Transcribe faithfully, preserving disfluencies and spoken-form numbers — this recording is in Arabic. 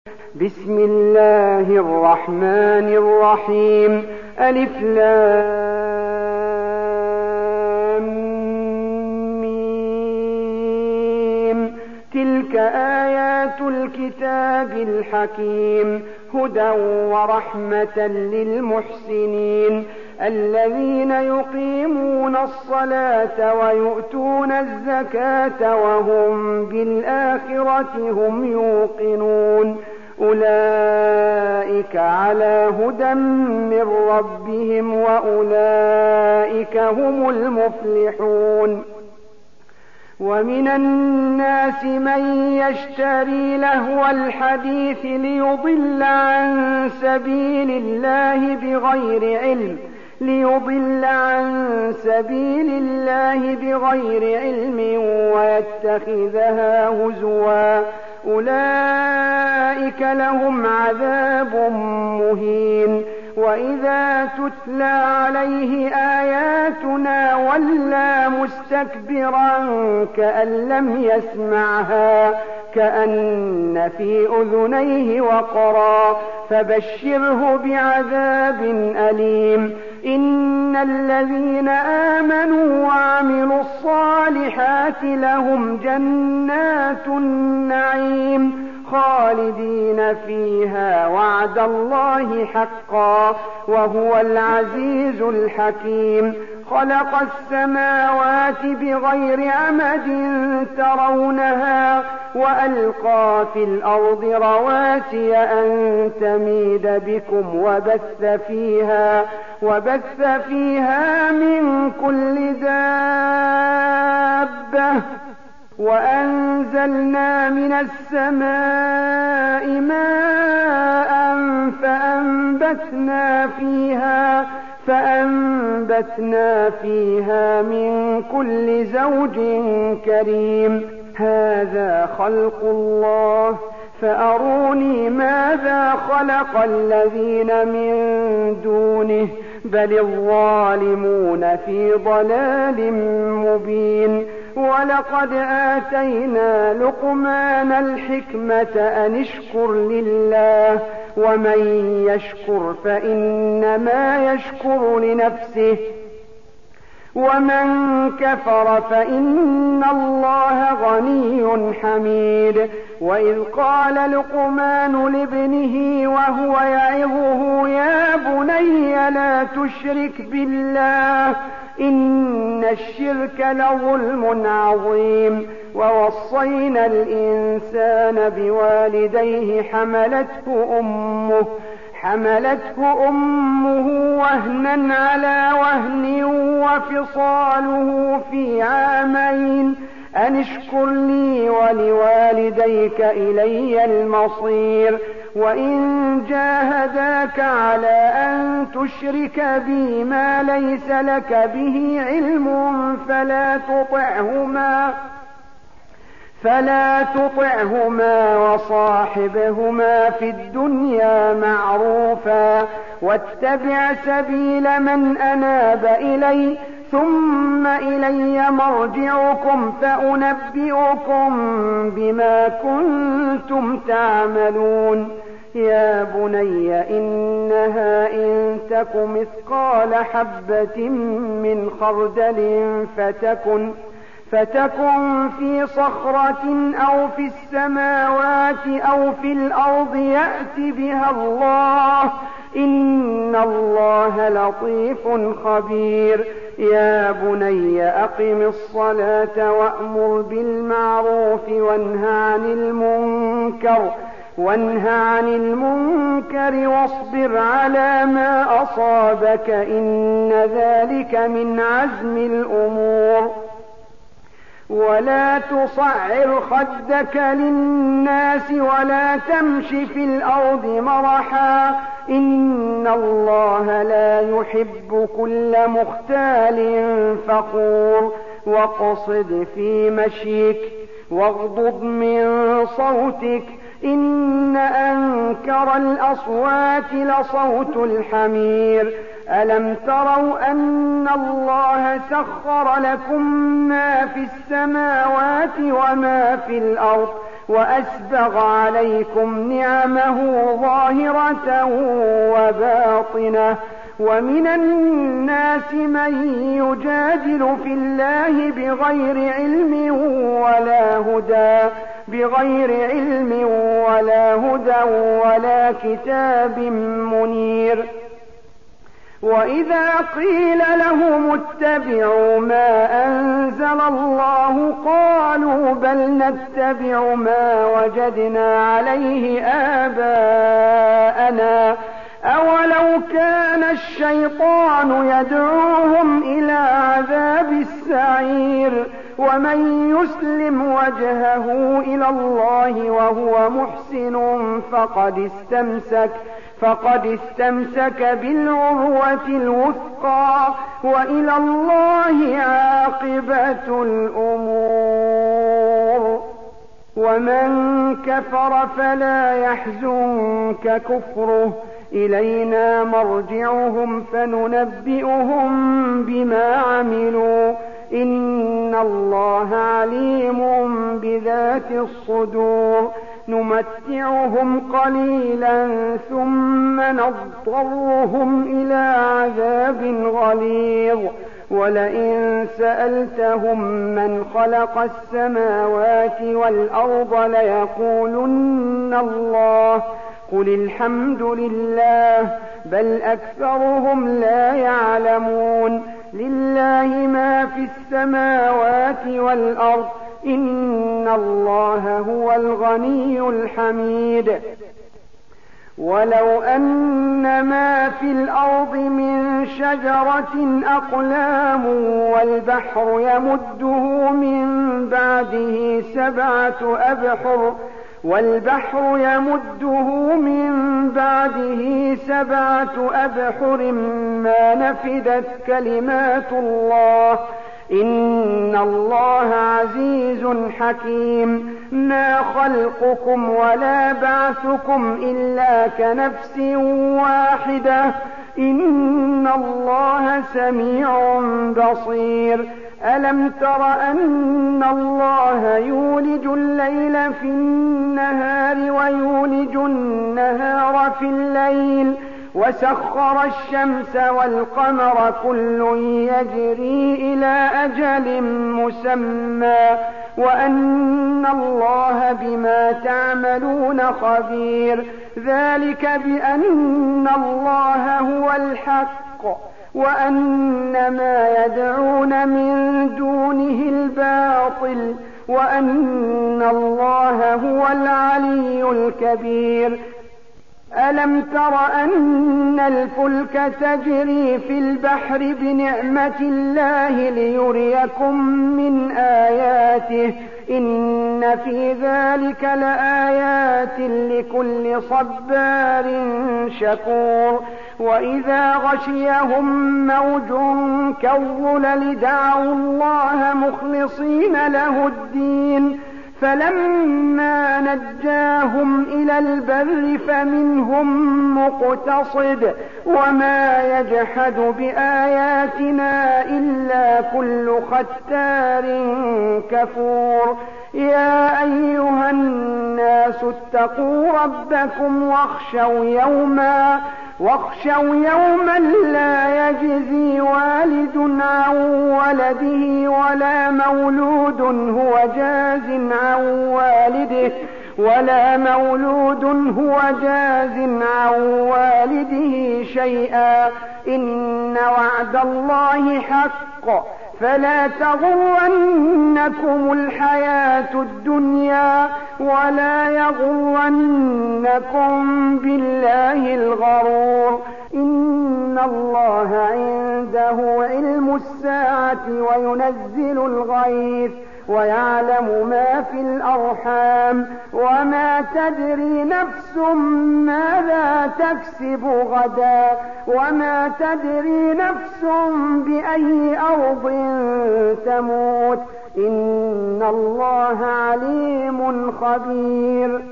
بسم الله الرحمن الرحيم. ألف لام ميم. تلك آيات الكتاب الحكيم هدى ورحمة للمحسنين الذين يقيمون الصلاة ويؤتون الزكاة وهم بالآخرة هم يوقنون أولئك على هدى من ربهم وأولئك هم المفلحون. ومن الناس من يشتري لهو الحديث ليضل عن سبيل الله بغير علم ليضل عن سبيل الله بغير علم ويتخذها هزوا أولئك لهم عذاب مهين. وإذا تتلى عليه آياتنا ولى مستكبرا كأن لم يسمعها كأن في أذنيه وقرا فبشره بعذاب أليم. إن الذين آمنوا وعملوا الصالحات لهم جنات النعيم خالدين فيها وعد الله حقا وهو العزيز الحكيم. خلق السماوات بغير عمد ترونها وألقى في الأرض رواسي أن تميد بكم وبث فيها وبث فيها من كل دابة وأنزلنا من السماء ماء فأنبتنا فيها فأنبتنا فيها من كل زوج كريم. هذا خلق الله فأروني ماذا خلق الذين من دونه بل الظالمون في ضلال مبين. ولقد آتينا لقمان الحكمة أن اشكر لله ومن يشكر فإنما يشكر لنفسه ومن كفر فإن الله غني حميد. وإذ قال لقمان لابنه وهو يعظه يا بني لا تشرك بالله إن الشرك لظلم عظيم. ووصينا الإنسان بوالديه حملته أمه حملته أمه وهنا على وهن وفصاله في عامين أن اشكر لي ولوالديك إلي المصير. وإن جاهداك على أن تشرك بي ما ليس لك به علم فلا تطعهما فلا تطعهما وصاحبهما في الدنيا معروفا واتبع سبيل من أناب إلي ثم إلي مرجعكم فأنبئكم بما كنتم تعملون. يا بني إنها إن تك مثقال حبة من خردل فتكن فتكن في صخرة أو في السماوات أو في الأرض يأت بها الله إن الله لطيف خبير. يا بني أقم الصلاة وأمر بالمعروف وانه عن المنكر وانه عن المنكر واصبر على ما أصابك إن ذلك من عزم الأمور. ولا تصعر خدك للناس ولا تمش في الأرض مرحا إن الله لا يحب كل مختال فخور. واقصد في مشيك واغضض من صوتك إن أنكر الأصوات لصوت الحمير. ألم تروا أن الله سخر لكم ما في السماوات وما في الأرض وأسبغ عليكم نعمه ظاهرة وباطنة. ومن الناس من يجادل في الله بغير علم ولا هدى بغير علم ولا هدى ولا كتاب منير. وإذا قيل لهم اتبعوا ما أنزل الله قالوا بل نتبع ما وجدنا عليه آباءنا أولو كان الشيطان يدعوهم إلى عذاب السعير. ومن يسلم وجهه إلى الله وهو محسن فقد استمسك فقد استمسك بالعروة الوثقى وإلى الله عاقبة الأمور. ومن كفر فلا يحزنك كفره إلينا مرجعهم فننبئهم بما عملوا إن الله عليم بذات الصدور. نمتعهم قليلا ثم نضطرهم إلى عذاب غليظ. ولئن سألتهم من خلق السماوات والأرض ليقولن الله قل الحمد لله بل أكثرهم لا يعلمون. لله ما في السماوات والأرض إن الله هو الغني الحميد. ولو أن ما في الأرض من شجرة أقلام والبحر يمده من بعده سبعة أبحر والبحر يمده من بعده سبعة أبحر ما نفدت كلمات الله إن الله عزيز حكيم. ما خلقكم ولا بعثكم إلا كنفس واحدة إن الله سميع بصير. ألم تر أن الله يولج الليل في النهار ويولج النهار في الليل وسخر الشمس والقمر كل يجري إلى أجل مسمى وأن الله بما تعملون خبير. ذلك بأن الله هو الحق وأن ما يدعون من دونه الباطل وأن الله هو العلي الكبير. ألم تر أن الفلك تجري في البحر بنعمة الله ليريكم من آياته إن في ذلك لآيات لكل صبار شكور. وإذا غشيهم موج كالظلل دعوا الله مخلصين له الدين فلما نجاهم إلى البر فمنهم مقتصد وما يجحد بآياتنا إلا كل ختار كفور. يا أيها الناس اتقوا ربكم واخشوا يوما واخشوا يوما لا يجزي والد عن ولده ولا مولود هو جاز عن والده ولا مولود هو جاز عن والده شيئا إن وعد الله حق فلا تغرنكم الحياة الدنيا ولا يغرنكم بالله الغرور. إن الله عنده علم الساعة وينزل الغيث ويعلم ما في الأرحام وما تدري نفس ماذا تكسب غدا وما تدري نفس بأي أرض تموت إن الله عليم خبير.